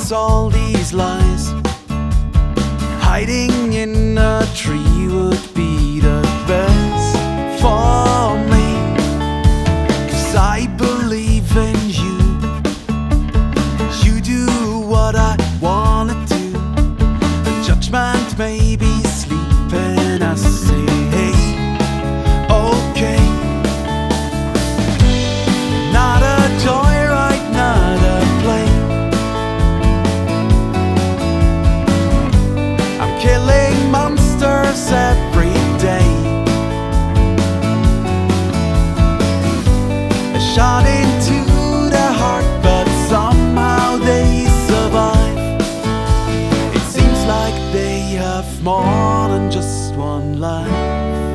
what's all these lies? Hiding in a tree would be the best for me, 'cause I believe in you. You do what I wanna do. The judgment may be sleeping, I say, hey, okay. Not a joyride, not a plane. I'm killing monsters every day. A shot into the heart, but somehow they survive. It seems like they have more than just one life.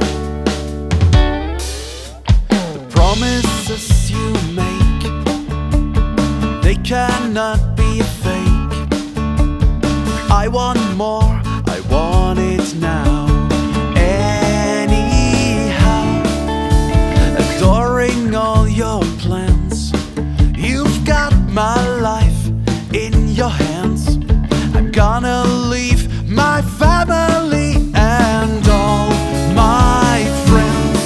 The promises you make, they cannot be fake. I want more, I want it now. Anyhow, adoring all your plans. You've got my life in your hands. I'm gonna leave my family and all my friends.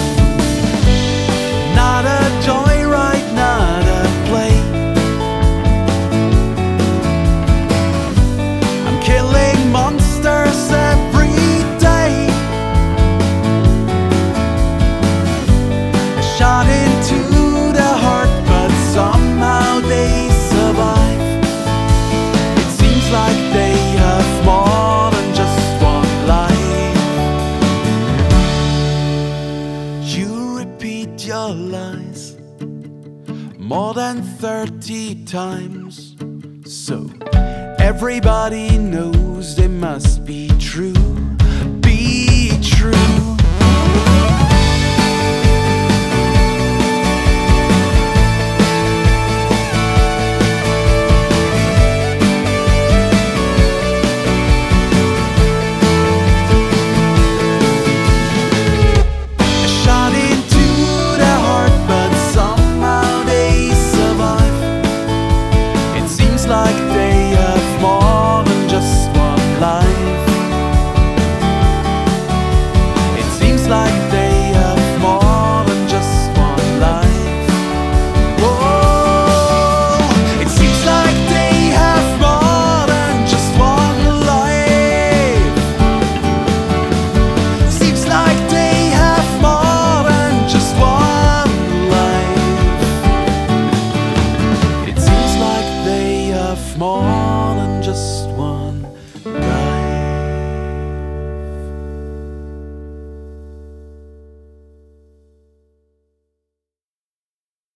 Not a joyride, not a play. I'm killing monsters every day. A shot into the heart, but somehow they survive. It seems like they have more than just one life. You repeat your lies more than 30 times, so everybody knows they must be true.